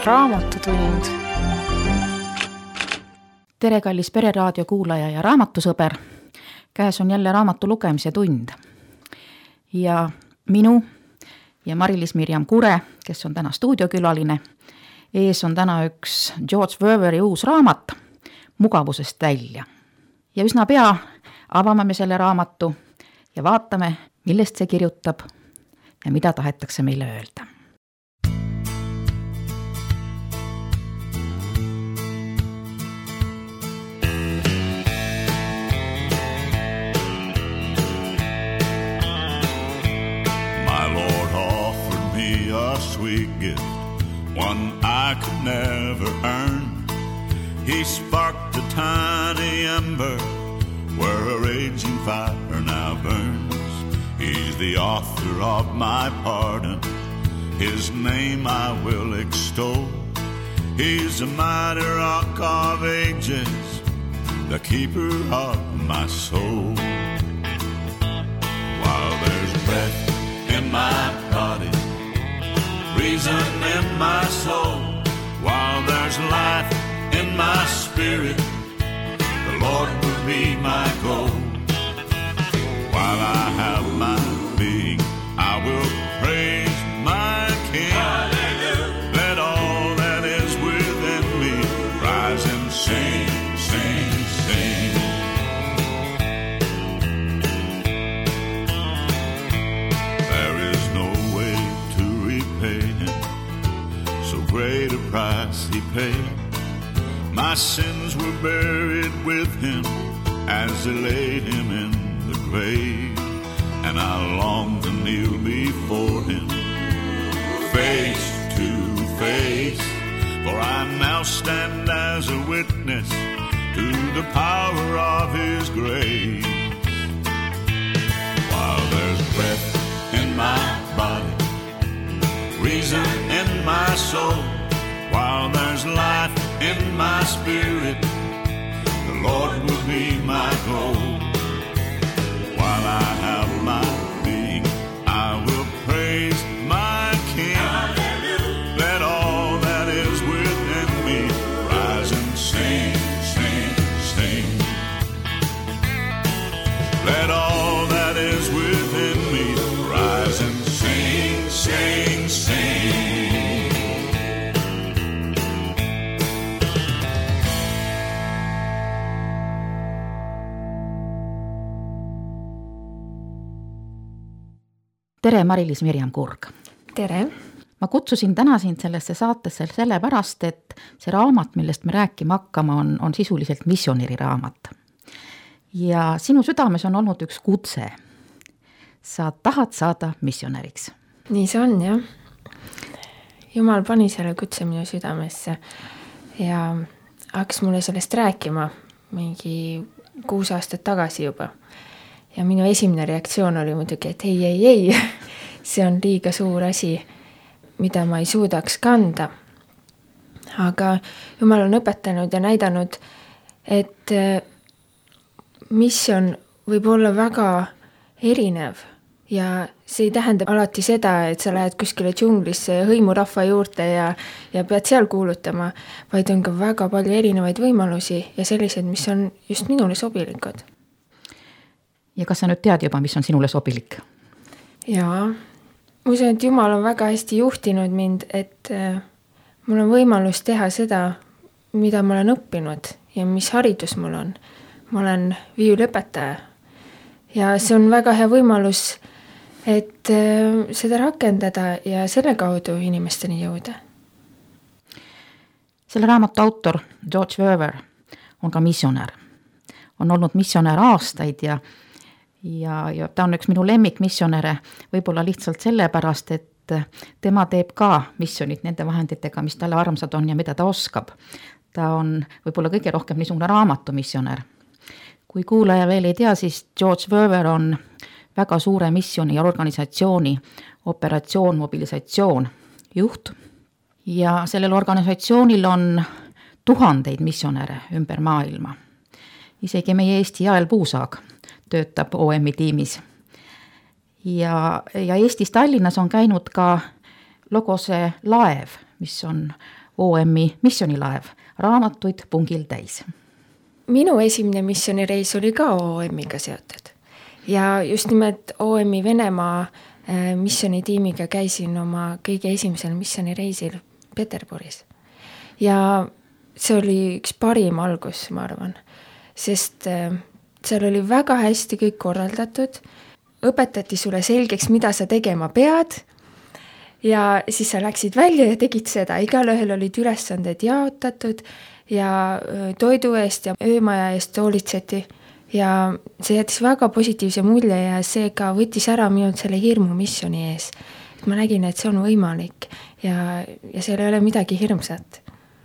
Raamatutund. Tere, kallis Pereraadio kuulaja ja raamatusõber. Käes on jälle raamatu lugemise tund. Ja minu ja Mari-Liis Mirjam Kure, kes on täna stuudiokülaline, ees on täna üks George Verweri uus raamat Mugavusest välja. Ja üsna pea avame me selle raamatu ja vaatame, millest see kirjutab ja mida tahetakse meile öelda. A sweet gift, one I could never earn. He sparked a tiny ember where a raging fire now burns. He's the author of my pardon, his name I will extol. He's the mighty rock of ages, the keeper of my soul. While there's breath in my body, reason in my soul, while there's life in my spirit, the Lord will be my goal. While I have my being, I will praise my King. Hallelujah. Let all that is within me rise and sing, sing, sing. There is no way to repay him, so great a price he paid. My sins were buried with him as they laid him in the grave, and I long to kneel before him face to face, for I now stand as a witness to the power of his grace. While there's breath in my body, reason in my soul, while there's life in my spirit, the Lord will be my goal. While I have my being, I will praise my King. Hallelujah. Let all that is within me rise and sing, sing, sing. Let all that is within me rise and sing, sing, sing. Tere, Mari-Liis Mirjam Kurg. Tere. Ma kutsusin täna sind sellesse saatesse sellepärast, et see raamat, millest me rääkima hakkama, on sisuliselt missionäri raamat. Ja sinu südames on olnud üks kutse. Sa tahad saada missionäriks. Nii see on, jah. Jumal pani selle kutse minu südamesse ja hakkas mulle sellest rääkima mingi 6 aastat tagasi juba. Ja minu esimene reaktsioon oli muidugi, et ei, see on liiga suur asi, mida ma ei suudaks kanda. Aga Jumal on õpetanud ja näidanud, et missioon võib olla väga erinev ja see ei tähenda alati seda, et sa lähed kuskile džunglisse ja hõimurahva juurde ja pead seal kuulutama, vaid on ka väga palju erinevaid võimalusi ja sellised, mis on just minule sobilikud. Ja kas sa nüüd tead juba, mis on sinule sobilik? Jaa, ma usun, et Jumal on väga hästi juhtinud mind, et mul on võimalus teha seda, mida ma olen õppinud ja mis haridus mul on. Ma olen viiulõpetaja ja see on väga hea võimalus, et seda rakendada ja selle kaudu inimesteni jõuda. Selle raamatu autor George Verwer on ka missionär. On olnud missionär aastaid ja ta on üks minu lemmik missionäre, võib-olla lihtsalt sellepärast, et tema teeb ka missionit nende vahenditega, mis talle armsad on ja mida ta oskab. Ta on võib-olla kõige rohkem niisugune raamatumissionär. Kui kuulaja veel ei tea, siis George Verwer on väga suure missioni ja organisatsiooni operatsioon, mobilisatsioon juht. Ja sellel organisatsioonil on tuhandeid missionäre ümber maailma. Isegi meie Eesti Jael Puusaag töötab OM-i tiimis. Ja Eestis Tallinnas on käinud ka Logose laev, mis on OM-i missioonilaev, raamatuid pungil täis. Minu esimene missioonireis oli ka OM-iga seotud ja just nimelt OM-i Venemaa missioonitiimiga käisin oma kõige esimesel missioonireisil Peterburis. Ja see oli üks parim algus, ma arvan, sest seal oli väga hästi kõik korraldatud, õpetati sulle selgeks, mida sa tegema pead ja siis sa läksid välja ja tegid seda. Igalühel olid ülesanded jaotatud ja toidu eest ja öömaja eest hoolitseti ja see jättis väga positiivse mulje ja see ka võttis ära minult selle hirmu missiooni ees. Et ma nägin, et see on võimalik ja seal ei ole midagi hirmsat.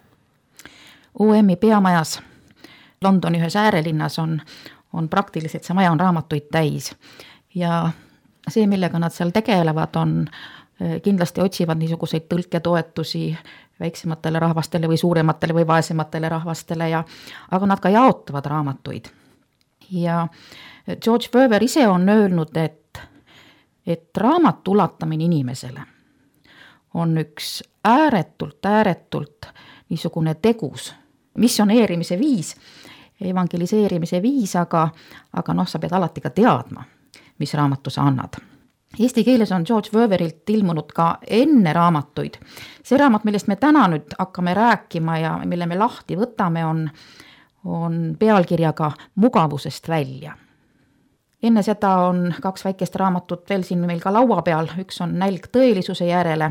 OM-i peamajas Londoni ühes äärelinnas on praktiliselt, see maja on raamatuid täis ja see, millega nad seal tegelevad, on kindlasti otsivad niisuguseid tõlketoetusi väiksematele rahvastele või suurematele või vaesematele rahvastele aga nad ka jaotavad raamatuid. Ja George Verwer ise on öelnud, et raamatu ulatamine inimesele on üks ääretult niisugune tegus missioneerimise viis, evangeliseerimise viis, aga sa pead alati ka teadma, mis raamatu sa annad. Eesti keeles on George Verwerilt ilmunud ka enne raamatuid. See raamat, millest me täna nüüd hakkame rääkima ja mille me lahti võtame, on pealkirjaga Mugavusest välja. Enne seda on 2 väikest raamatut veel siin meil ka laua peal. Üks on Nälg tõelisuse järele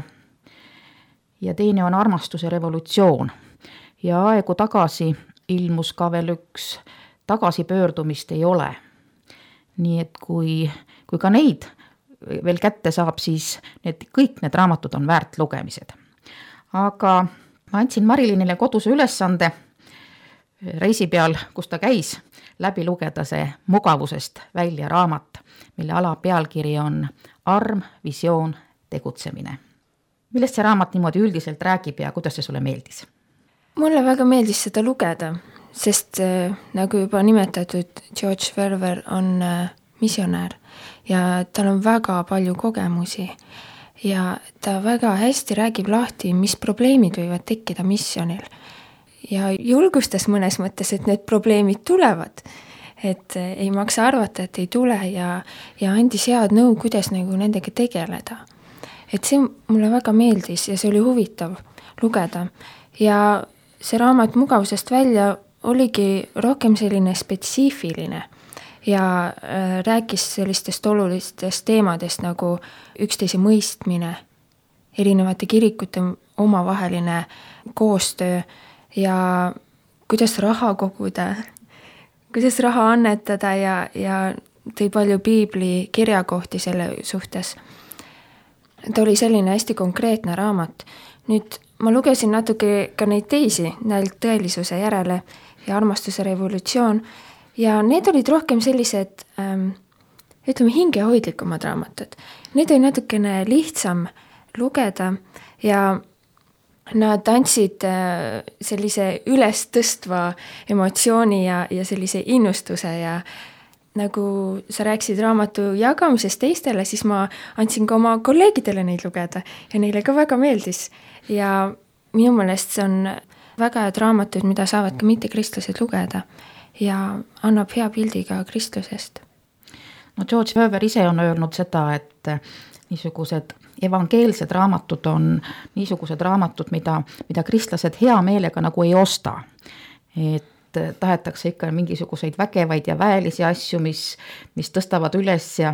ja teine on Armastuse revolutsioon. Ja aegu tagasi ilmus ka veel üks Tagasipöördumist ei ole. Nii et kui ka neid veel kätte saab, siis kõik need raamatud on väärt lugemised. Aga ma andsin Marilinile koduse ülesande reisi peal, kus ta käis, läbi lugeda see Mugavusest välja raamat, mille alapealkiri on Arm, visioon, tegutsemine. Millest see raamat niimoodi üldiselt räägib ja kuidas see sulle meeldis? Mulle väga meeldis seda lugeda, sest nagu juba nimetatud, George Verwer on missionär ja tal on väga palju kogemusi ja ta väga hästi räägib lahti, mis probleemid võivad tekkida missionil. Ja julgustas mõnes mõttes, et need probleemid tulevad, et ei maksa arvata, et ei tule ja andis head nõu, kuidas nagu nendega tegeleda. Et see mulle väga meeldis ja see oli huvitav lugeda ja see raamat Mugavusest välja oligi rohkem selline spetsiifiline ja rääkis sellistest olulistest teemadest nagu üksteise mõistmine, erinevate kirikute omavaheline koostöö ja kuidas raha koguda, kuidas raha annetada ja tõi palju piibli kirjakohti selle suhtes. Ta oli selline hästi konkreetne raamat. Nüüd ma lugesin natuke ka neid teisi, Nälg tõelisuse järele ja Armastuse revolutsioon ja need olid rohkem sellised, ütleme, hingehoidlikumad raamatud. Need oli natukene lihtsam lugeda ja nad andsid sellise üles tõstva emotsiooni ja sellise innustuse ja nagu sa rääkisid raamatu jagamisest teistele, siis ma andsin ka oma kolleegidele neid lugeda ja neile ka väga meeldis. Ja minu meelest see on väga head raamatud, mida saavad ka mittekristlased lugeda ja annab hea pildi ka kristlusest. No George Verwer ise on öelnud seda, et niisugused evangeelsed raamatud on niisugused raamatud, mida kristlased hea meelega nagu ei osta. Et tahetakse ikka mingisuguseid vägevaid ja väelisi asju, mis tõstavad üles ja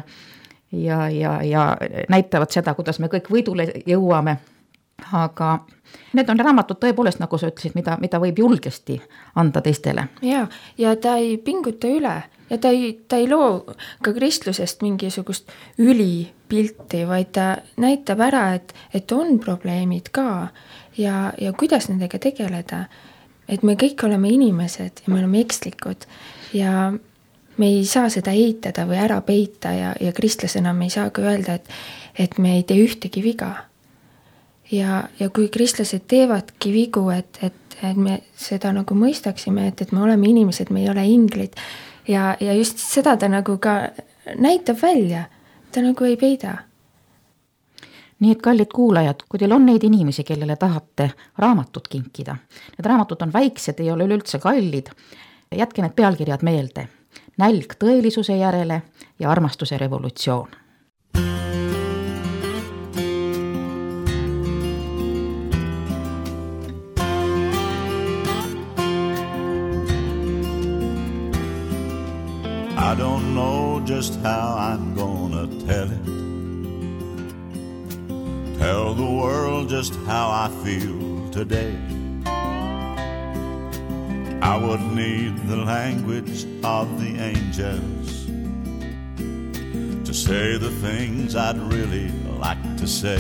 näitavad seda, kuidas me kõik võidule jõuame. Aga need on raamatud tõepoolest, nagu sa ütlesid, mida võib julgesti anda teistele. Ja ta ei pinguta üle ja ta ei loo ka kristlusest mingisugust ülipilti, vaid ta näitab ära, et on probleemid ka ja kuidas nendega tegeleda. Et me kõik oleme inimesed ja me oleme ekslikud ja me ei saa seda eitada või ära peita ja kristlasena me ei saa ka öelda, et me ei tee ühtegi viga. Ja kui kristlased teevadki vigu, et me seda nagu mõistaksime, et me oleme inimesed, me ei ole inglid ja just seda ta nagu ka näitab välja, ta nagu ei peida. Nii et kallid kuulajad, kui teil on neid inimesi, kellele tahate raamatut kinkida, need raamatud on väiksed, ei ole üleüldse kallid, jätke need pealkirjad meelde. Nälg tõelisuse järele ja armastuse revolutsioon. I don't know just how I'm gonna tell it. Tell the world just how I feel today. I would need the language of the angels to say the things I'd really like to say.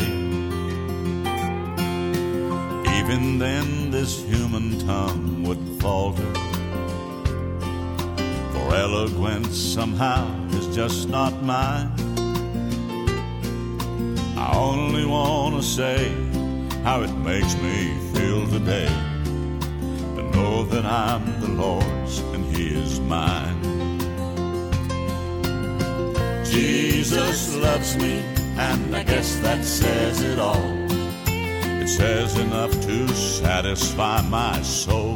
Even then this human tongue would falter, for eloquence somehow is just not mine. I only want to say how it makes me feel today, to know that I'm the Lord's and He is mine. Jesus loves me, and I guess that says it all. It says enough to satisfy my soul.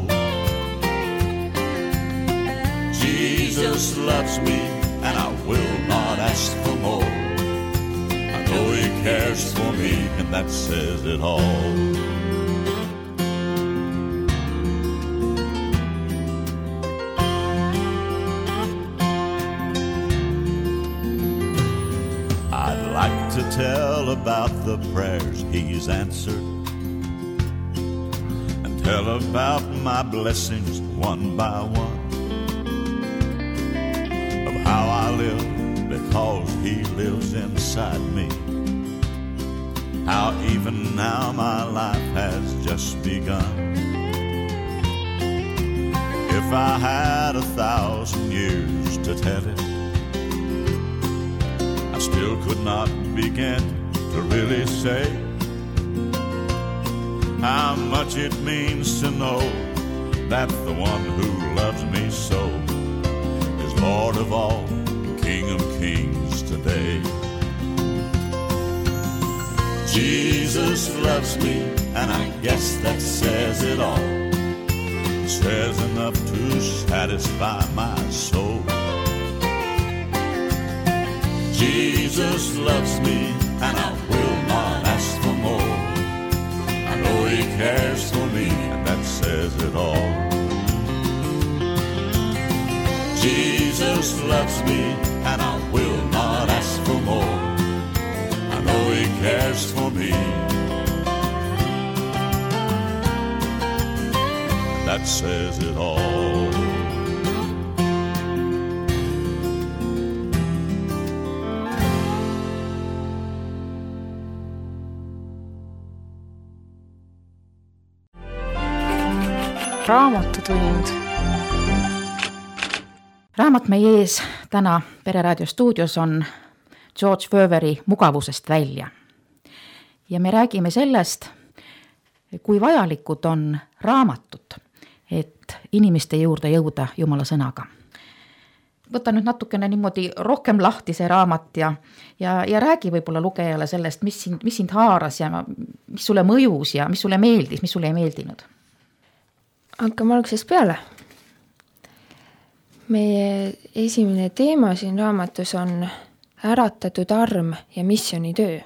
Jesus loves me, and I will not ask for more. I know He cares for me, and that says it all. I'd like to tell about the prayers He's answered, and tell about my blessings one by one, how I live because He lives inside me, how even now my life has just begun. If I had 1,000 years to tell it, I still could not begin to really say how much it means to know that the one who loves me so is Lord of all, King of kings today. Jesus loves me, and I guess that says it all. It says enough to satisfy my soul. Jesus loves me, and I will not ask for more. I know He cares for me, and that says it all. Jesus loves me, and I will not ask for more. I know He cares for me. That says it all. Raamatutund. Raamat meie ees täna Pereraadio stuudios on George Verweri Mugavusest välja. Ja me räägime sellest, kui vajalikud on raamatud, et inimeste juurde jõuda Jumala sõnaga. Võta nüüd natukene niimoodi rohkem lahti see raamat ja räägi võib-olla lugejale sellest, mis sind haaras ja mis sulle mõjus ja mis sulle meeldis, mis sulle ei meeldinud. Hakkame algusest peale. Meie esimene teema siin raamatus on äratatud arm ja missionitöö.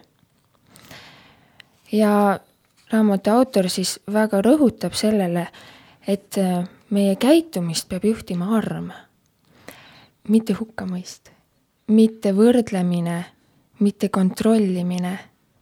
Ja raamatu autor siis väga rõhutab sellele, et meie käitumist peab juhtima arm. Mitte hukkamõist, mitte võrdlemine, mitte kontrollimine.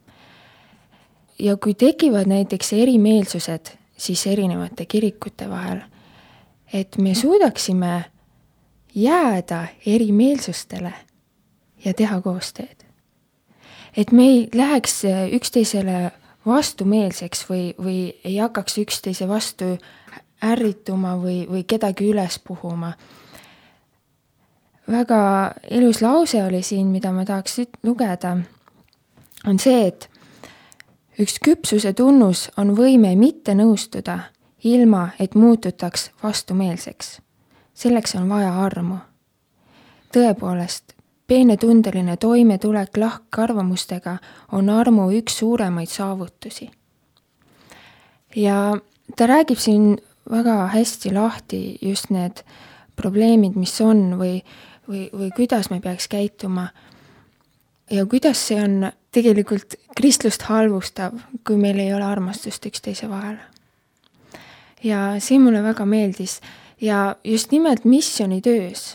Ja kui tekivad näiteks erimeelsused, siis erinevate kirikute vahel, et me suudaksime jääda erimeelsustele ja teha koostööd. Et me ei läheks üksteisele vastumeelseks või ei hakkaks üksteise vastu ärrituma või kedagi üles puhuma. Väga elus lause oli siin, mida ma tahaks lugeda, on see, et üks küpsuse tunnus on võime mitte nõustuda, ilma et muututaks vastumeelseks. Selleks on vaja armu. Tõepoolest, peenetundeline toimetulek lahkarvamustega on armu üks suuremaid saavutusi. Ja ta räägib siin väga hästi lahti just need probleemid, mis on või kuidas me peaks käituma ja kuidas see on tegelikult kristlust halvustav, kui meil ei ole armastust üksteise vahel. Ja see mulle väga meeldis ja just nimelt missionitöös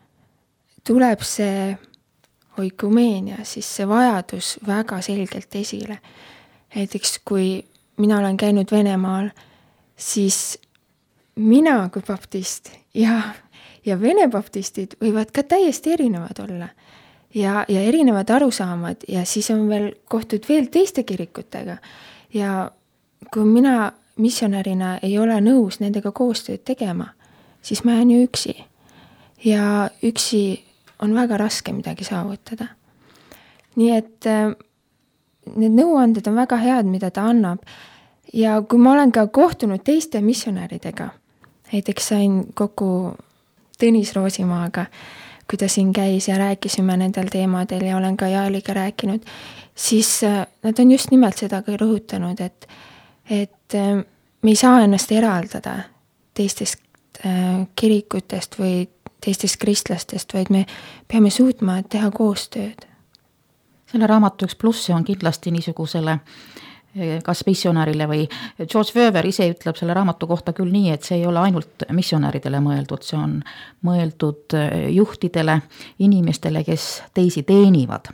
tuleb see oikumeenia, siis see vajadus väga selgelt esile. Näiteks kui mina olen käinud Venemaal, siis mina kui baptist ja vene baptistid võivad ka täiesti erinevad olla ja erinevad arusaamad ja siis on veel kohtud veel teiste kirikutega. Ja kui mina missionärina ei ole nõus nendega koostööd tegema, siis ma jään ju üksi. Ja üksi on väga raske midagi saavutada. Nii et need nõuanded on väga head, mida ta annab. Ja kui ma olen ka kohtunud teiste missionäridega, näiteks sain kokku Tõnis Roosimaaga, kui ta siin käis ja rääkisime nendel teemadel ja olen ka Jaeliga rääkinud, siis nad on just nimelt seda ka rõhutanud, et me ei saa ennast eraldada teistest kirikutest või teistest kristlastest, vaid me peame suutma teha koostööd. Selle raamatu üks plussi on kindlasti niisugusele kas missionärile või George Verwer ise ütleb selle raamatu kohta küll nii, et see ei ole ainult missionäridele mõeldud, see on mõeldud juhtidele, inimestele, kes teisi teenivad.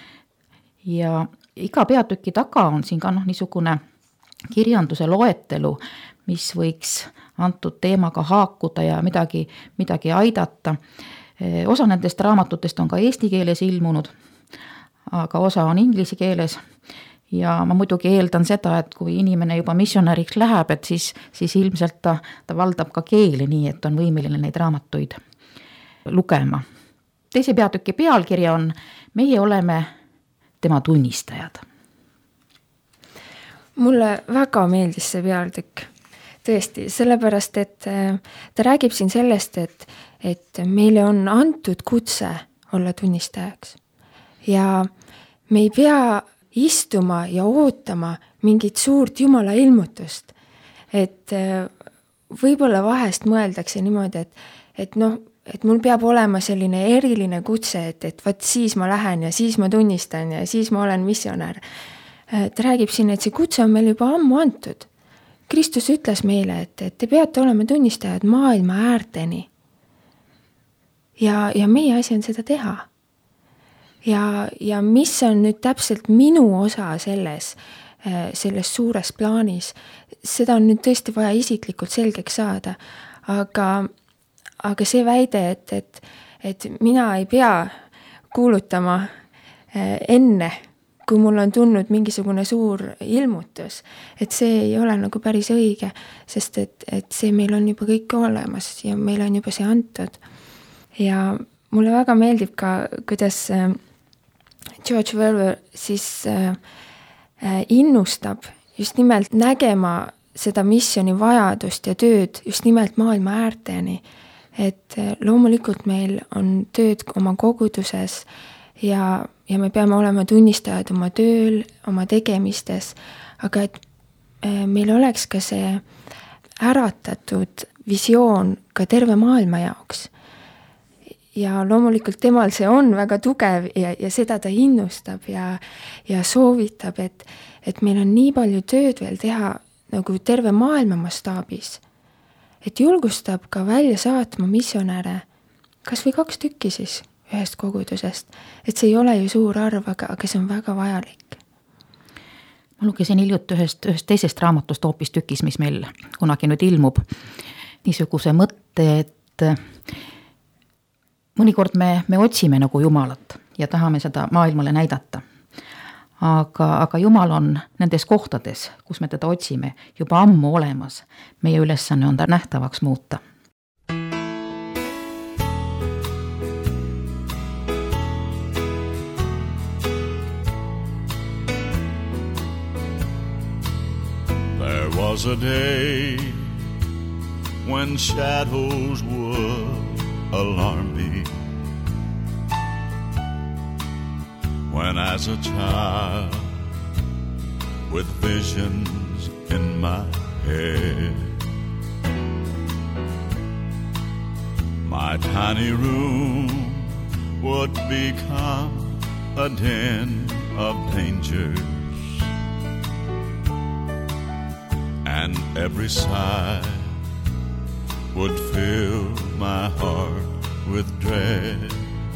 Ja iga peatüki taga on siin ka niisugune kirjanduse loetelu, mis võiks antud teemaga haakuda ja midagi aidata. Osa nendest raamatutest on ka eesti keeles ilmunud, aga osa on inglise keeles. Ja ma muidugi eeldan seda, et kui inimene juba missionäriks läheb, et siis ilmselt ta valdab ka keeli nii, et on võimeline neid raamatuid lugema. Teise peatüki pealkirja on Meie oleme tema tunnistajad. Mulle väga meeldis see peatükk. Tõesti, sellepärast, et ta räägib siin sellest, et meile on antud kutse olla tunnistajaks. Ja me ei pea istuma ja ootama mingit suurt Jumala ilmutust. Et võib-olla vahest mõeldakse niimoodi, et mul peab olema selline eriline kutse, et vaat siis ma lähen ja siis ma tunnistan ja siis ma olen missionär. Ta räägib siin, et see kutse on meil juba ammu antud. Kristus ütles meile, et te peate olema tunnistajad maailma äärteni. Ja meie asi on seda teha. Ja mis on nüüd täpselt minu osa selles suures plaanis, seda on nüüd tõesti vaja isiklikult selgeks saada, aga see väide, et mina ei pea kuulutama enne, kui mul on tulnud mingisugune suur ilmutus, et see ei ole nagu päris õige, sest et see meil on juba kõik olemas ja meil on juba see antud. Ja mulle väga meeldib ka, kuidas George Verwer siis innustab just nimelt nägema seda missioni vajadust ja tööd just nimelt maailma äärteni. Et loomulikult meil on tööd oma koguduses ja me peame olema tunnistajad oma tööl, oma tegemistes, aga et meil oleks ka see äratatud visioon ka terve maailma jaoks. Ja loomulikult temal see on väga tugev ja seda ta innustab ja soovitab, et meil on nii palju tööd veel teha nagu terve maailma mastaabis, et julgustab ka välja saatma missionäre, kas või 2 tükki siis ühest kogudusest, et see ei ole ju suur arv, aga see on väga vajalik. Ma lugesin hiljuti ühest teisest raamatust hoopis tükis, mis meil kunagi nüüd ilmub, niisuguse mõtte, et mõnikord me otsime nagu Jumalat ja tahame seda maailmale näidata. Aga Jumal on nendes kohtades, kus me teda otsime, juba ammu olemas. Meie ülesanne on ta nähtavaks muuta. There was a day when shadows would alarm me. when as a child, with visions in my head, my tiny room would become a den of dangers, and every sigh would fill my heart with dread.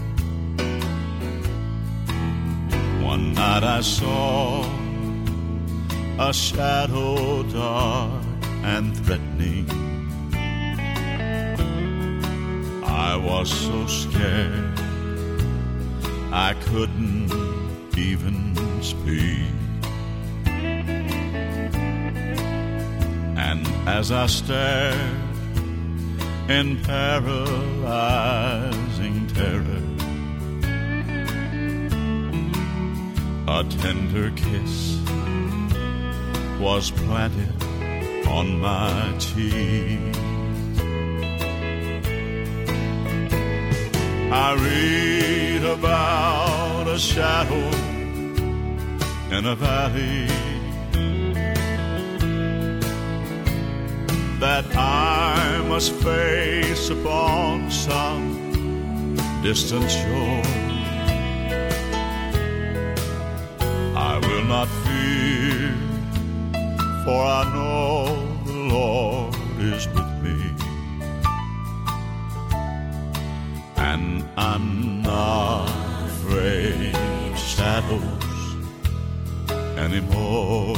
One night I saw a shadow dark and threatening. I was so scared I couldn't even speak. And as I stared in paralyzing terror, a tender kiss was planted on my cheek. I read about a shadow in a valley that I must face upon some distant shore. I will not fear, for I know the Lord is with me, and I'm not afraid of shadows anymore.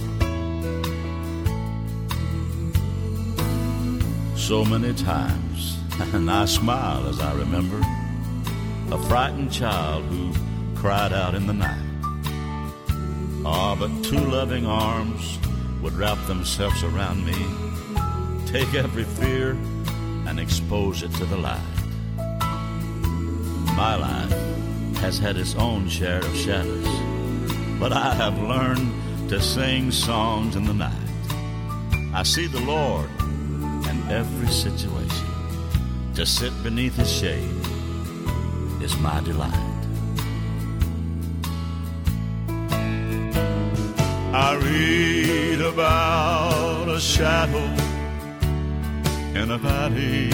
So many times, and I smile as I remember a frightened child who cried out in the night. Ah, but two loving arms would wrap themselves around me, take every fear and expose it to the light. My life has had its own share of shadows, but I have learned to sing songs in the night. I see the Lord in every situation. To sit beneath His shade is my delight. I read about a shadow in a valley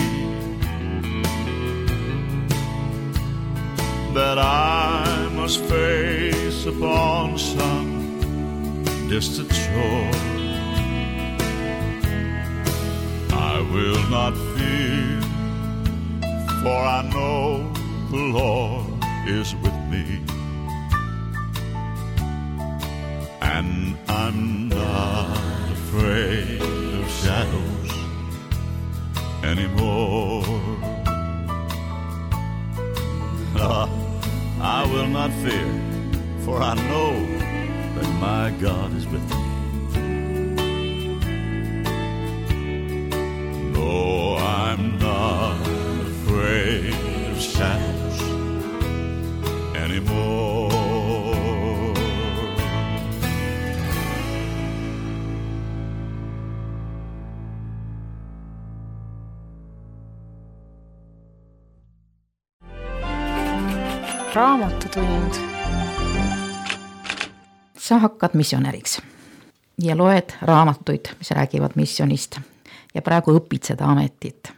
that I must face upon some distant shore. I will not fear, for I know the Lord is with me, and I'm not afraid of shadows anymore. I will not fear, for I know that my God is with me. No, I'm not afraid of shadows anymore. Raamatutund. Sa hakkad missionäriks ja loed raamatuid, mis räägivad missionist ja praegu õpid seda ametit.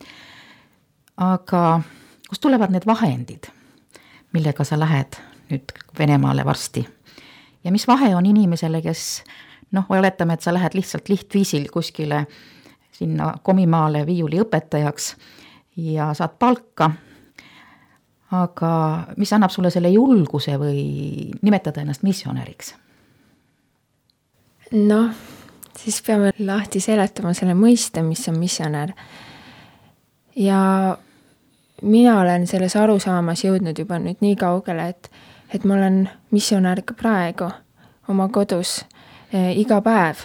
Aga kust tulevad need vahendid, millega sa lähed nüüd Venemaale varsti? Ja mis vahe on inimesele, kes, oletame, et sa lähed lihtsalt lihtviisil kuskile sinna Komimaale viiuliõpetajaks ja saad palka, aga mis annab sulle selle julguse või nimetada ennast missionäriks? Siis peame lahti seletama selle mõiste, mis on missionär. Ja mina olen selles arusaamas jõudnud juba nüüd nii kaugele, et ma olen missionär ka praegu oma kodus iga päev.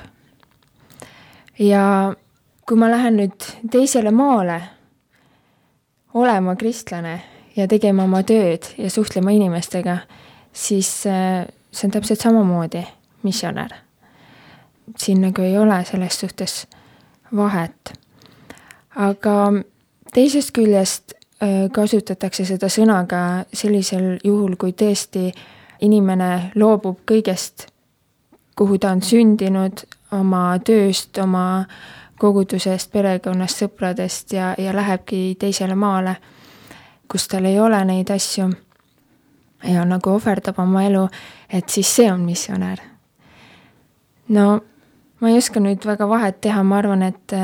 Ja kui ma lähen nüüd teisele maale olema kristlane ja tegema oma tööd ja suhtlema inimestega, siis see on täpselt samamoodi missionär. Siin nagu ei ole selles suhtes vahet. Aga teisest küljest kasutatakse seda sõna ka sellisel juhul, kui tõesti inimene loobub kõigest, kuhu ta on sündinud, oma tööst, oma kogudusest, perekonnast, sõpradest ja lähebki teisele maale, kus tal ei ole neid asju ja nagu ohverdab oma elu, et siis see on missionär. No ma ei oska nüüd väga vahet teha, ma arvan,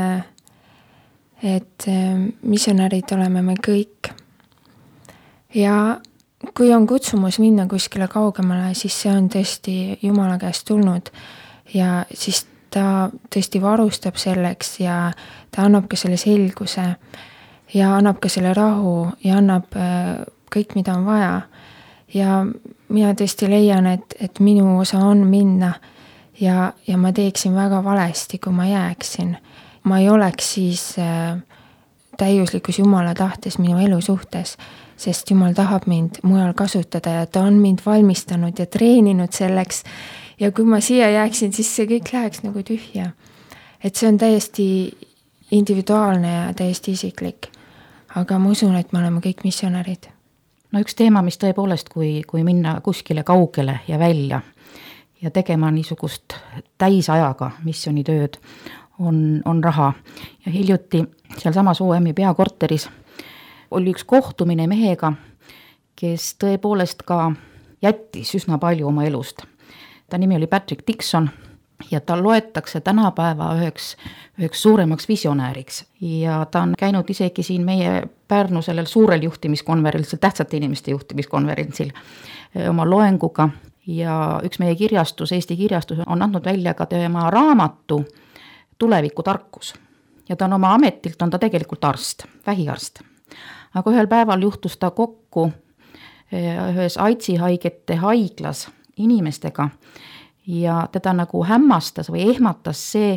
et missionärid oleme me kõik. Ja kui on kutsumus minna kuskile kaugemale, siis see on tõesti Jumala käest tulnud ja siis ta tõesti varustab selleks ja ta annab ka selle selguse ja annab ka selle rahu ja annab kõik, mida on vaja. Ja mina tõesti leian, et minu osa on minna ja ma teeksin väga valesti, kui ma jääksin. Ma ei oleks siis täiuslikus Jumala tahtes minu elu suhtes, sest Jumal tahab mind mujal kasutada ja ta on mind valmistanud ja treeninud selleks. Ja kui ma siia jääksin, siis see kõik läheks nagu tühja. Et see on täiesti individuaalne ja täiesti isiklik. Aga ma usun, et me oleme kõik missionärid. No üks teema, mis tõepoolest, kui minna kuskile kaugele ja välja ja tegema niisugust täisajaga missionitööd, on raha. Ja hiljuti sealsamas OM-i peakorteris oli üks kohtumine mehega, kes tõepoolest ka jättis üsna palju oma elust. Ta nimi oli Patrick Dixon ja ta loetakse tänapäeva üheks suuremaks visionääriks. Ja ta on käinud isegi siin meie Pärnu sellel suurel juhtimiskonverentsil, tähtsate inimeste juhtimiskonverentsil oma loenguga. Ja üks meie kirjastus, Eesti kirjastus, on andnud välja ka tema raamatu Tulevikutarkus. Ja ta on oma ametilt, on ta tegelikult arst, vähiarst. Aga ühel päeval juhtus ta kokku ühes AIDSi haigete haiglas inimestega ja teda nagu hämmastas või ehmatas see,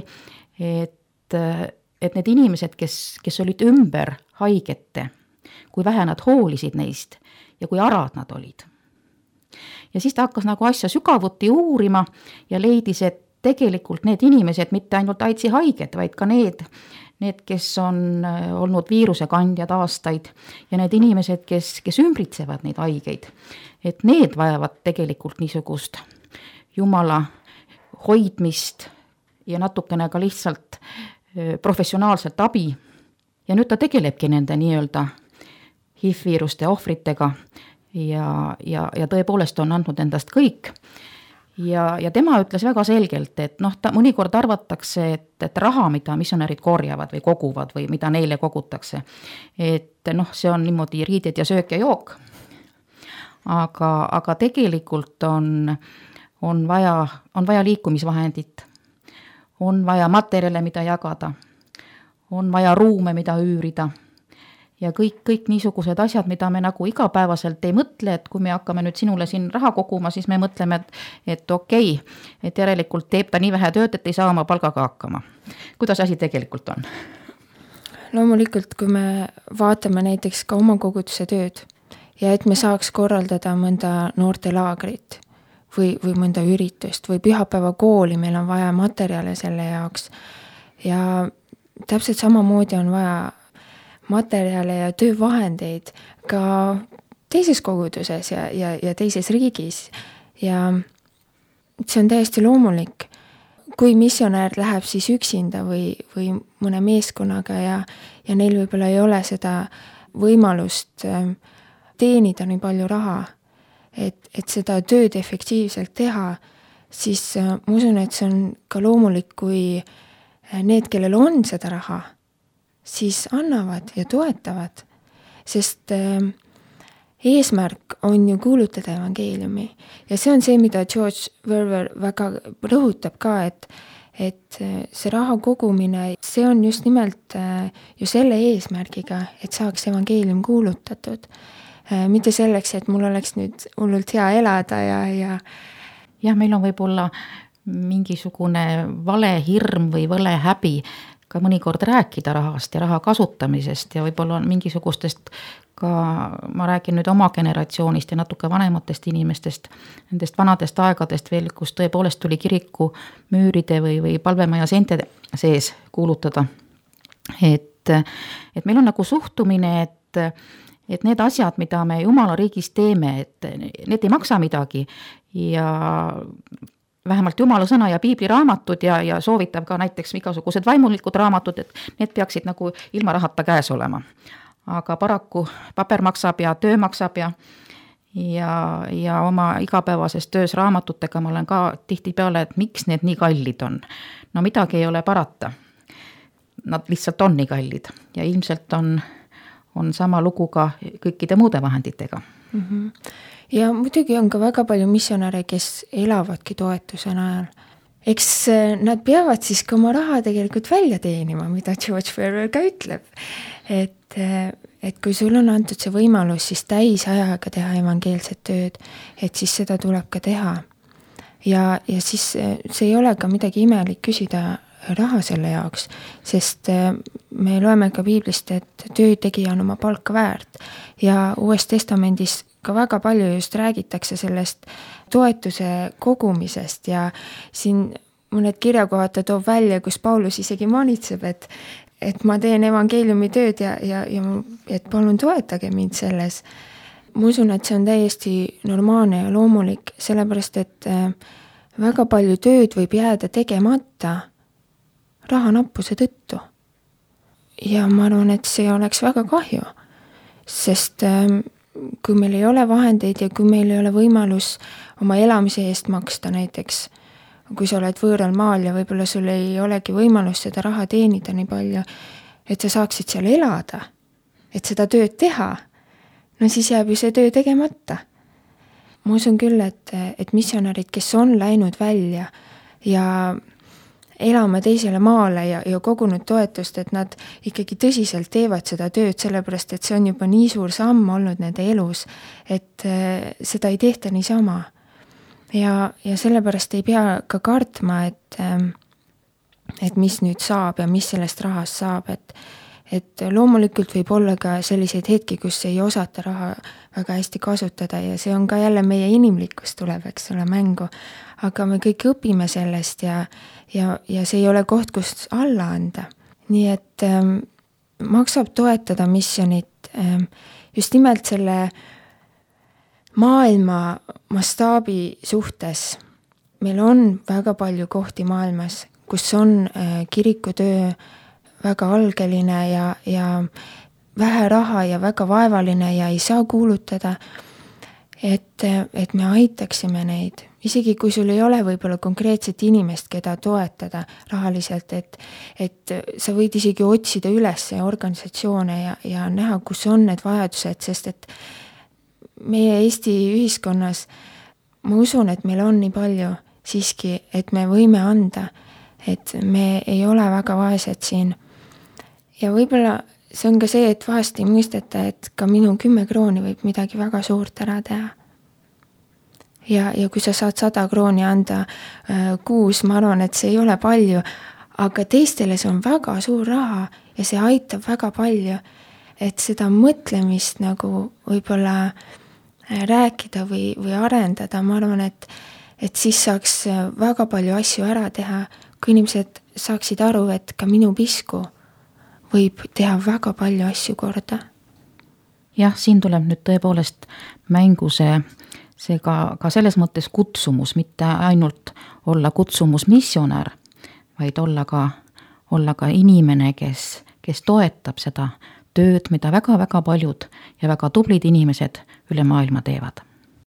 et need inimesed, kes olid ümber haigete, kui vähe nad hoolisid neist ja kui arad nad olid. Ja siis ta hakkas nagu asja sügavuti uurima ja leidis, et tegelikult need inimesed, mitte ainult AIDSi haiged, vaid ka need, kes on olnud viirusekandjad aastaid ja need inimesed, kes ümbritsevad neid haigeid, et need vajavad tegelikult niisugust Jumala hoidmist ja natukene ka lihtsalt professionaalselt abi. Ja nüüd ta tegelebki nende nii-öelda HIV-viiruste ohvritega ja tõepoolest on andnud endast kõik. Ja tema ütles väga selgelt, et mõnikord arvatakse, et raha, mida missionärid korjavad või koguvad või mida neile kogutakse, et see on niimoodi riided ja söök ja jook. Aga tegelikult on vaja liikumisvahendit, on vaja materjale, mida jagada, on vaja ruume, mida üürida. Ja kõik niisugused asjad, mida me nagu igapäevaselt ei mõtle, et kui me hakkame nüüd sinule siin raha koguma, siis me mõtleme, et okei, et järelikult teeb ta nii vähe tööd, et ei saa oma palgaga hakkama. Kuidas asi tegelikult on? Loomulikult, kui me vaatame näiteks ka oma koguduse tööd ja et me saaks korraldada mõnda noortelaagrit või mõnda üritust või pühapäeva kooli, meil on vaja materjale selle jaoks ja täpselt samamoodi on vaja materjale ja töövahendeid ka teises koguduses ja teises riigis. Ja see on täiesti loomulik. Kui missionär läheb siis üksinda või mõne meeskonnaga ja neil võib-olla ei ole seda võimalust teenida nii palju raha, et seda tööd efektiivselt teha, siis ma usun, et see on ka loomulik, kui need, kellel on seda raha, siis annavad ja toetavad, sest eesmärk on ju kuulutada evangeeliumi. Ja see on see, mida George Verwer väga rõhutab ka, et see raha kogumine, see on just nimelt ju selle eesmärgiga, et saaks evangeelium kuulutatud. Mitte selleks, et mul oleks nüüd hullult hea elada ja... Jah, meil on võib-olla mingisugune vale hirm või vale häbi ka mõnikord rääkida rahast ja raha kasutamisest ja võib-olla on mingisugustest ka, ma räägin nüüd oma generatsioonist ja natuke vanematest inimestest, nendest vanadest aegadest veel, kus tõepoolest tuli kiriku müüride või palvemaja seinte sees kuulutada. Et meil on nagu suhtumine, et need asjad, mida me Jumala riigis teeme, et need ei maksa midagi ja vähemalt Jumala sõna ja piibliraamatud ja soovitab ka näiteks igasugused vaimulikud raamatud, et need peaksid nagu ilma rahata käes olema. Aga paraku paber maksab ja töö maksab ja oma igapäevases töös raamatutega ma olen ka tihtipeale, et miks need nii kallid on. No midagi ei ole parata. Nad lihtsalt on nii kallid ja ilmselt on sama lugu ka kõikide muude vahenditega. Mm-hmm. Ja muidugi on ka väga palju missionäre, kes elavadki toetuse najal. Eks nad peavad siis ka oma raha tegelikult välja teenima, mida George Farrell ka ütleb. Et kui sul on antud see võimalus, siis täisajaga teha evangeelset tööd, et siis seda tuleb ka teha. Ja siis see ei ole ka midagi imelik küsida raha selle jaoks, sest me loeme ka piiblist, et töötegija on oma palka väärt ja Uues Testamendis ka väga palju just räägitakse sellest toetuse kogumisest ja siin mõned kirjakohad ta toob välja, kus Paulus isegi manitseb, et ma teen evangeeliumi tööd ja et palun toetage mind selles. Ma usun, et see on täiesti normaalne ja loomulik, sellepärast et väga palju tööd võib jääda tegemata rahanappuse tõttu. Ja ma arvan, et see oleks väga kahju, sest kui meil ei ole vahendeid ja kui meil ei ole võimalus oma elamise eest maksta näiteks, kui sa oled võõral maal ja võib-olla sul ei olegi võimalus seda raha teenida nii palju, et sa saaksid seal elada, et seda tööd teha, no siis jääb ju see töö tegemata. Ma usun küll, et missionärid, kes on läinud välja ja elama teisele maale ja kogunud toetust, et nad ikkagi tõsiselt teevad seda tööd, sellepärast et see on juba nii suur samm olnud nende elus, et seda ei tehta niisama. Ja sellepärast ei pea ka kartma, et mis nüüd saab ja mis sellest rahast saab, et loomulikult võib olla ka selliseid hetki, kus ei osata raha väga hästi kasutada ja see on ka jälle meie inimlikkus tuleb, eks ole, mängu. Aga me kõik õpime sellest ja see ei ole koht, kust alla anda. Nii et maksab toetada missionit just nimelt selle maailma mastaabi suhtes. Meil on väga palju kohti maailmas, kus on kirikutöö väga algeline ja vähe raha ja väga vaevaline ja ei saa kuulutada, et me aitaksime neid. Isegi kui sul ei ole võib-olla konkreetset inimest, keda toetada rahaliselt, et sa võid isegi otsida üles organisatsioone ja näha, kus on need vajadused, sest et meie Eesti ühiskonnas ma usun, et meil on nii palju siiski, et me võime anda, et me ei ole väga vaesed siin. Ja võib-olla see on ka see, et vahest ei mõisteta, et ka minu 10 krooni võib midagi väga suurt ära teha. Ja kui sa saad 100 krooni anda kuus, ma arvan, et see ei ole palju, aga teistele see on väga suur raha ja see aitab väga palju, et seda mõtlemist nagu võib-olla rääkida või arendada. Ma arvan, et siis saaks väga palju asju ära teha, kui inimesed saaksid aru, et ka minu pisku võib teha väga palju asju korda. Jah, siin tuleb nüüd tõepoolest mängu see ka selles mõttes kutsumus, mitte ainult olla kutsumus missionär, vaid olla ka inimene, kes toetab seda tööd, mida väga-väga paljud ja väga tublid inimesed üle maailma teevad.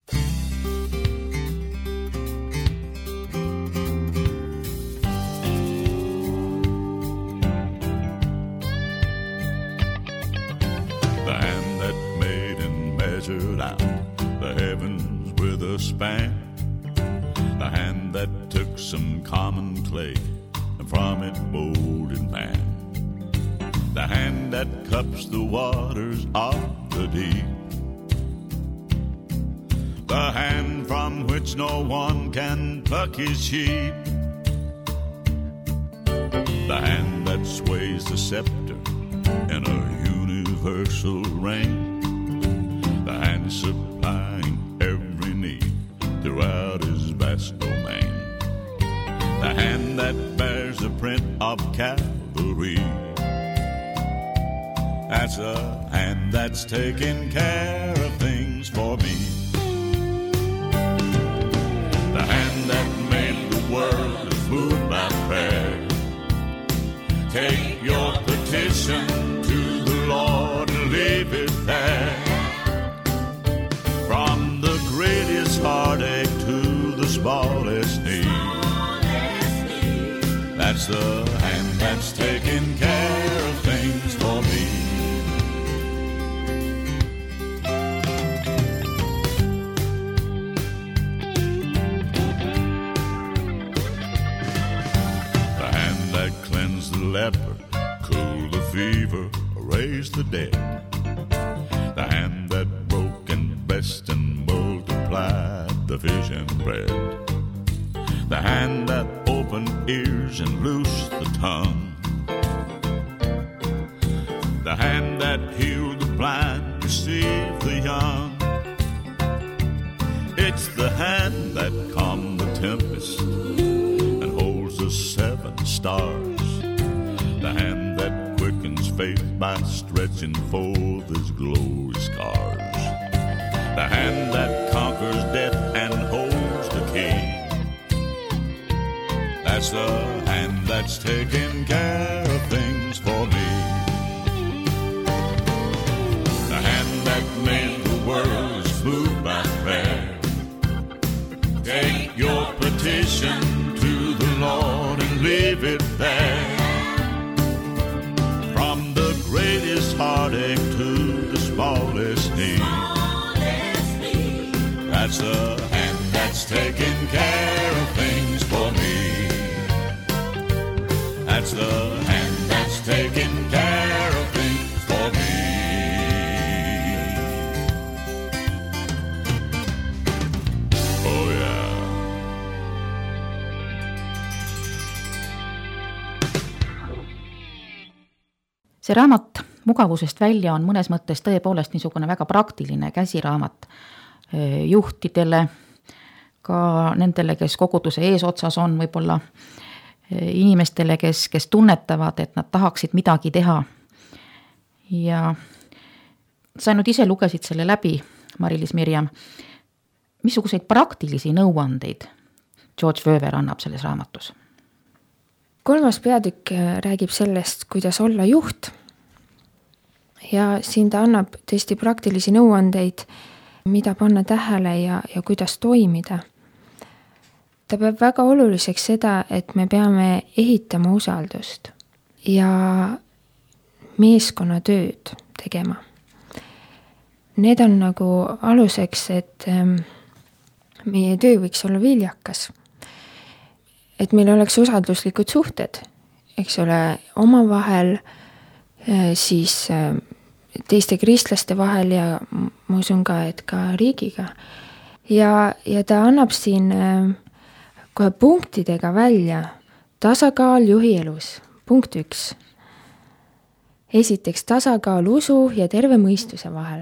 The hand that made and measured out the heavens with a span, the hand that took some common clay and from it molded man, the hand that cups the waters of the deep, the hand from which no one can pluck his sheep, the hand that sways the scepter in a universal reign, the hand supplying every need throughout his vast domain, the hand that bears the print of Calvary, That's a hand that's taking care of things for me. The hand that made the world is moved by prayer. Take your petition to the Lord and leave it there. From the greatest heartache to the smallest need. That's the hand that's taking care of things for me. The hand that cleansed the leper, cooled the fever, raised the dead. The hand that broke and blessed and multiplied the fish and bread. The hand that opened ears and loosed the tongue. The hand that healed the blind, deceived the young. It's the hand that calmed the tempest and holds the 7 stars. The hand that quickens faith by stretching forth his glory scars. The hand that conquers death and holds the key. That's the hand that's taking care of things for me. The hand that made the world is moved by prayer. Take your petition to the Lord and leave it there. From the greatest heartache to the smallest need. That's the hand that's taking care of things for me. That's the hand that's taking care of things for me. Oh yeah. See raamat Mugavusest välja on mõnes mõttes tõepoolest niisugune väga praktiline käsiraamat juhtidele, ka nendele, kes koguduse eesotsas on, võib-olla inimestele, kes tunnetavad, et nad tahaksid midagi teha. Ja sa nüüd ise lugesid selle läbi, Mari-Liis Mirjam. Missuguseid praktilisi nõuandeid George Verwer annab selles raamatus? 3. peatükk räägib sellest, kuidas olla juht. Ja siin ta annab tõesti praktilisi nõuandeid, mida panna tähele ja kuidas toimida. Ta peab väga oluliseks seda, et me peame ehitama usaldust ja meeskonnatööd tegema. Need on nagu aluseks, et meie töö võiks olla viljakas. Et meil oleks usalduslikud suhted, eks ole, omavahel, siis teiste kristlaste vahel ja ma usun ka, et ka riigiga. Ja ta annab siin kohe punktidega välja tasakaal juhi elus. Punkt 1. Esiteks tasakaal usu ja terve mõistuse vahel.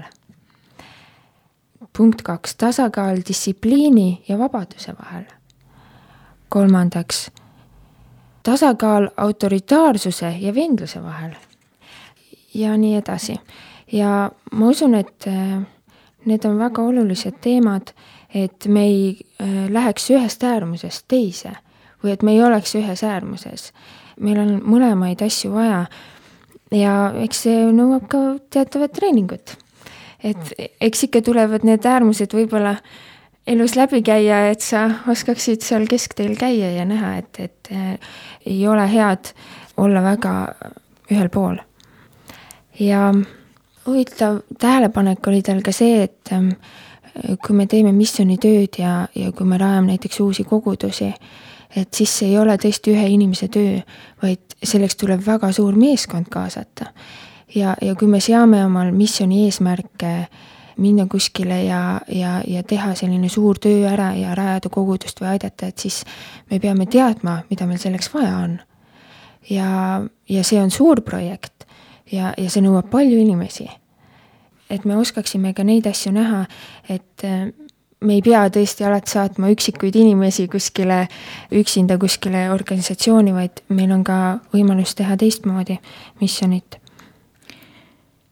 Punkt 2. Tasakaal distsipliini ja vabaduse vahel. 3. Tasakaal autoritaarsuse ja vendluse vahel. Ja nii edasi. Ja ma usun, et need on väga olulised teemad, et me ei läheks ühest äärmusest teise või et me ei oleks ühes äärmuses. Meil on mõlemaid asju vaja ja eks see nõuab ka teatavat treeningut. Et eks ikka tulevad need äärmused võib-olla elus läbi käia, et sa oskaksid seal keskteel käia ja näha, et ei ole head olla väga ühel pool. Ja huvitav tähelepanek oli tal ka see, et kui me teeme missioonitööd ja kui me rajame näiteks uusi kogudusi, et siis see ei ole tõesti ühe inimese töö, vaid selleks tuleb väga suur meeskond kaasata. Ja kui me seame omal missiooni eesmärke minna kuskile ja teha selline suur töö ära ja rajada kogudust või aidata, et siis me peame teadma, mida meil selleks vaja on. Ja see on suur projekt ja see nõuab palju inimesi. Et me oskaksime ka neid asju näha, et me ei pea tõesti alati saatma üksikuid inimesi üksinda kuskile organisatsiooni, vaid meil on ka võimalus teha teistmoodi missionit.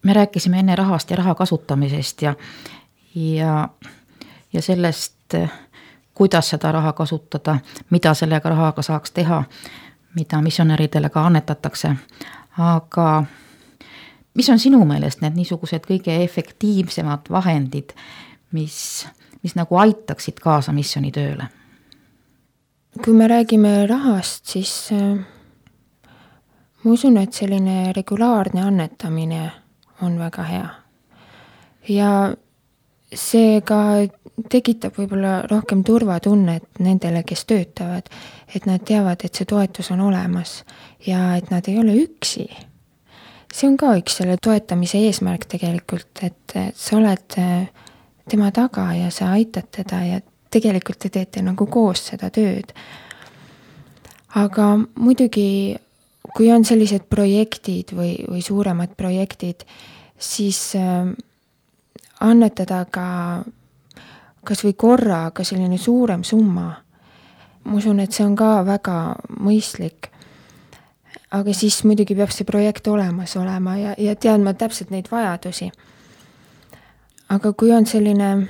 me rääkisime enne rahast ja raha kasutamisest ja sellest, kuidas seda raha kasutada, mida sellega rahaga saaks teha, mida missionäridele ka annetatakse. Aga mis on sinu meelest need niisugused kõige efektiivsemad vahendid, mis nagu aitaksid kaasa missionitööle? Kui me räägime rahast, siis ma usun, et selline regulaarne annetamine on väga hea. Ja see ka tekitab võib-olla rohkem turvatunnet nendele, kes töötavad, et nad teavad, et see toetus on olemas ja et nad ei ole üksi. See on ka üks selle toetamise eesmärk tegelikult, et sa oled tema taga ja sa aitad teda ja tegelikult te teete nagu koos seda tööd. Aga muidugi, kui on sellised projektid või suuremad projektid, siis annetada ka kas või korraga selline suurem summa. Ma usun, et see on ka väga mõistlik. Aga siis muidugi peab see projekt olemas olema ja teadma täpselt neid vajadusi. Aga kui on selline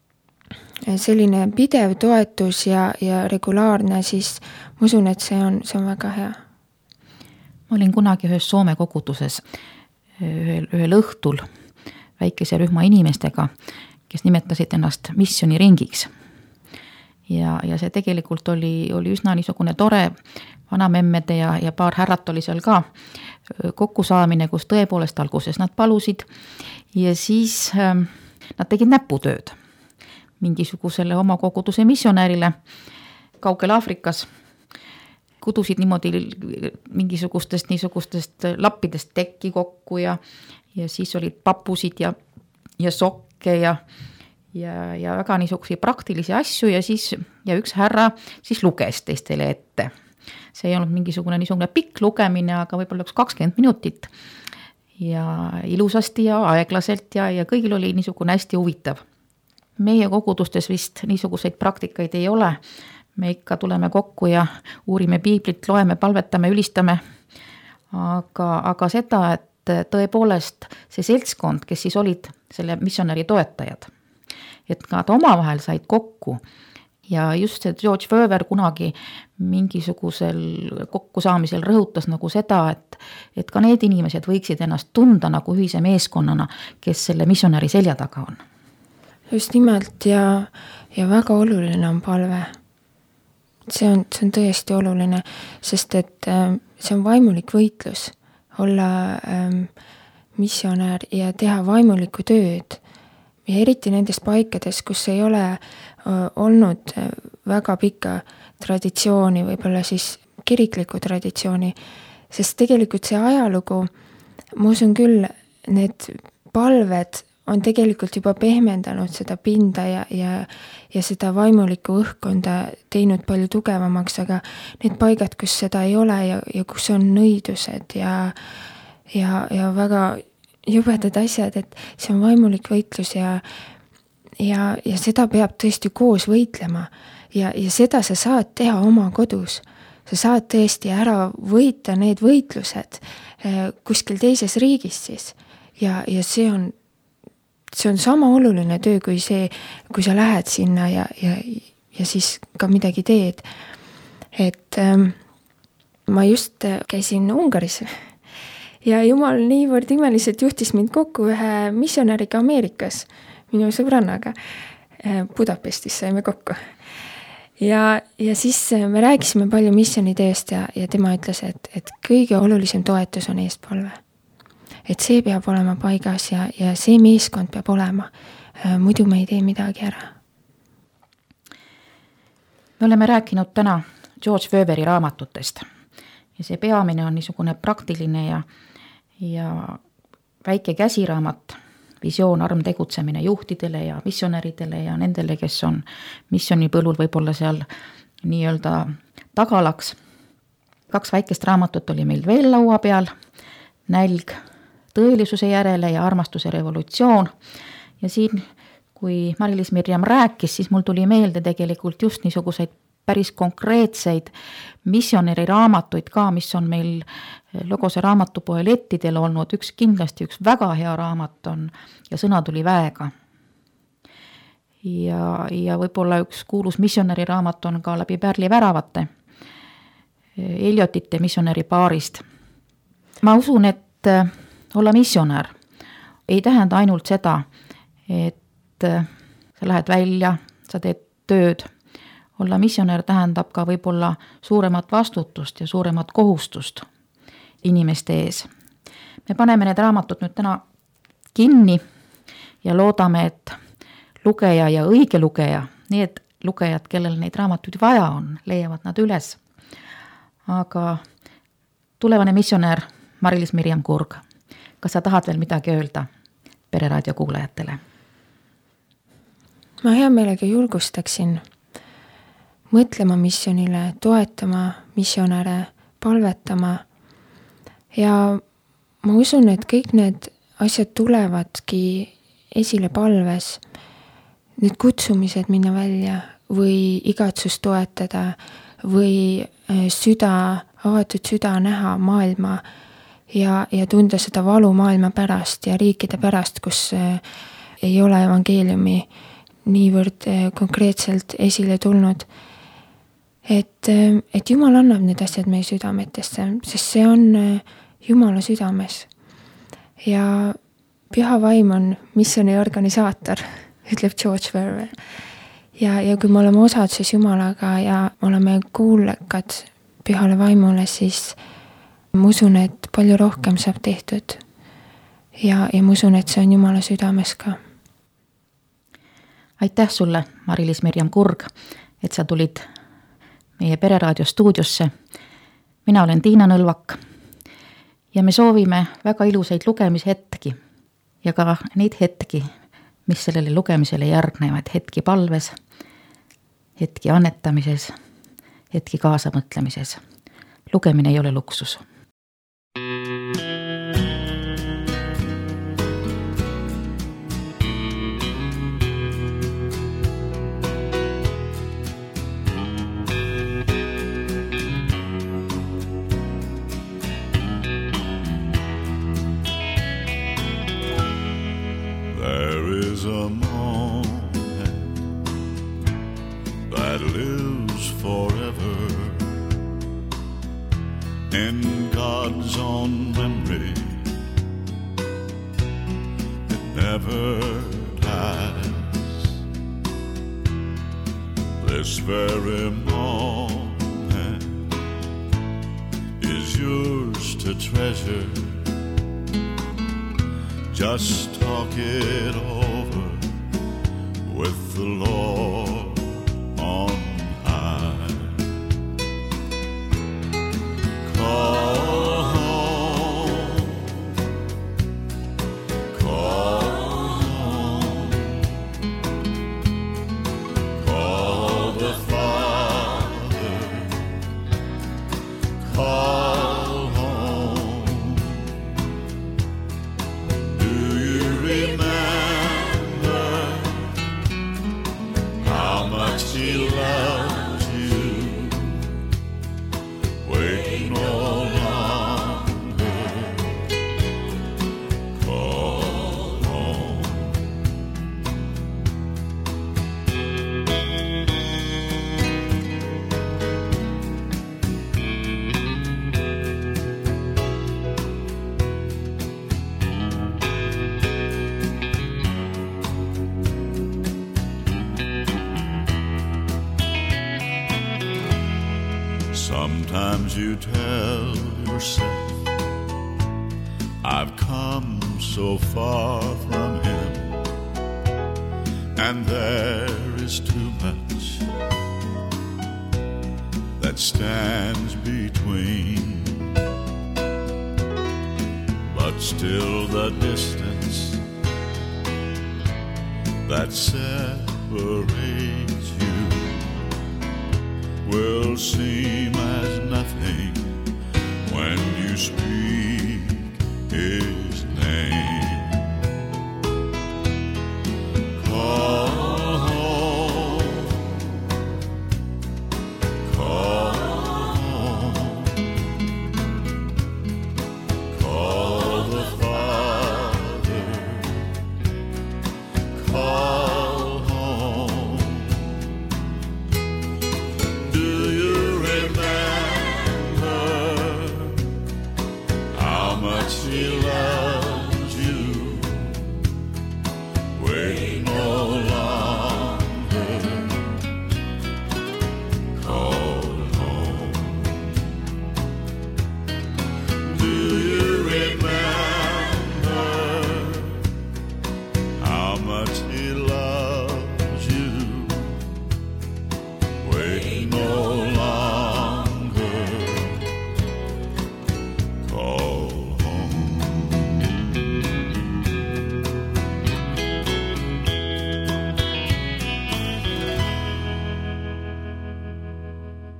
pidev toetus ja regulaarne, siis ma usun, et see on väga hea. Ma olin kunagi ühes Soome koguduses ühel õhtul väikese rühma inimestega, kes nimetasid ennast missioniringiks. Ja see tegelikult oli üsna niisugune tore vanamemmede ja paar härrat oli seal ka kokkusaamine, kus tõepoolest alguses nad palusid ja siis nad tegid näputööd mingisugusele oma koguduse missionäärile kaugel Aafrikas. Kudusid niimoodi mingisugustest lappidest tekki kokku ja siis olid papusid ja sokke ja väga niisuguseid praktilisi asju ja üks härra siis luges teistele ette. See ei olnud niisugune pikk lugemine, aga võib-olla 20 minutit ja ilusasti ja aeglaselt ja kõigil oli niisugune hästi huvitav. Meie kogudustes vist niisuguseid praktikaid ei ole. Me ikka tuleme kokku ja uurime piiblit, loeme, palvetame, ülistame. Aga seda, et tõepoolest see seltskond, kes siis olid selle missionäri toetajad, et nad omavahel said kokku ja just see George Verwer kunagi mingisugusel kokkusaamisel rõhutas nagu seda, et ka need inimesed võiksid ennast tunda nagu ühise meeskonnana, kes selle missionäri selja taga on. Just nimelt ja väga oluline on palve. See on tõesti oluline, sest et see on vaimulik võitlus olla missionär ja teha vaimulikku tööd. Ja eriti nendes paikades, kus ei ole olnud väga pikka traditsiooni, võib-olla siis kiriklikku traditsiooni, sest tegelikult see ajalugu, ma usun küll, need palved on tegelikult juba pehmendanud seda pinda ja seda vaimulikku õhkkonda teinud palju tugevamaks, aga need paigad, kus seda ei ole ja kus on nõidused ja väga jubedad asjad, et see on vaimulik võitlus ja seda peab tõesti koos võitlema ja seda sa saad teha oma kodus. Sa saad tõesti ära võita need võitlused kuskil teises riigis siis ja see on sama oluline töö kui see, kui sa lähed sinna ja siis ka midagi teed. Et ma just käisin Ungaris ja Jumal niivõrd imeliselt juhtis mind kokku ühe missionäriga Ameerikas, minu sõbrannaga. Budapestis saime kokku. Ja siis me rääkisime palju missionitööst ja tema ütles, et kõige olulisem toetus on eestpalve. Et see peab olema paigas ja see meeskond peab olema. Muidu me ei tee midagi ära. Me oleme rääkinud täna George Verweri raamatutest ja see peamine on niisugune praktiline ja väike käsiraamat, visioon, arm tegutsemine juhtidele ja missionäridele ja nendele, kes on missionipõllul võib-olla seal nii-öelda tagalaks. 2 väikest raamatut oli meil veel laua peal, Nälg tõelisuse järele ja armastuse revolutsioon. Ja siin, kui Mari-Liis Mirjam rääkis, siis mul tuli meelde tegelikult just niisuguseid päris konkreetseid missionäri raamatuid ka, mis on meil Logose raamatupoe lettidel olnud, kindlasti üks väga hea raamat on Ja sõna tuli väega. Ja võib-olla üks kuulus missionäri raamat on ka Läbi Pärli väravate, Eliotite missionäri paarist. Ma usun, et olla missionär ei tähenda ainult seda, et sa lähed välja, sa teed tööd. Olla missionär tähendab ka võib-olla suuremat vastutust ja suuremat kohustust inimeste ees. Me paneme need raamatud nüüd täna kinni ja loodame, et lugeja ja õige lugeja, need lugejad, kellel neid raamatuid vaja on, leiavad nad üles. Aga tulevane missionär Mari-Liis Mirjam Kurg, kas sa tahad veel midagi öelda Pereraadio kuulajatele? Ma hea meelega julgustaksin mõtlema missionile, toetama missionäre, palvetama ja ma usun, et kõik need asjad tulevadki esile palves, need kutsumised minna välja või igatsus toetada või avatud süda näha maailma ja tunda seda valu maailma pärast ja riikide pärast, kus ei ole evangeeliumi niivõrd konkreetselt esile tulnud. Et Jumal annab need asjad meie südametesse, sest see on Jumala südames. Ja Püha Vaim on missiooni organisaator, ütleb George Verwer. Ja kui me oleme osaduses Jumalaga ja oleme kuulekad Pühale Vaimule, siis ma usun, et palju rohkem saab tehtud. Ja ma usun, et see on Jumala südames ka. Aitäh sulle, Mari-Liis Mirjam Kurg, et sa tulid meie Pereraadio stuudiosse. Mina olen Tiina Nõlvak ja me soovime väga ilusaid lugemishetki ja ka neid hetki, mis sellele lugemisele järgnevad, hetki palves, hetki annetamises, hetki kaasamõtlemises. Lugemine ei ole luksus. A moment that lives forever in God's own memory. It never dies. This very moment is yours to treasure. Just talk it over with the Lord on high. Call home, call home, call the Father, call home. Do you remember He loves you? Wait no longer. Call home. Sometimes you tell yourself, I've come so far from Him, and there is too much that stands between. But still the distance that separates you will seem as nothing when you speak His name. Call home, much he loves you. Wait no longer, call home. Do you remember how much he loves you? Wait no longer, call home.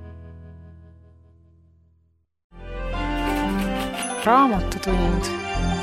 Raamatutund.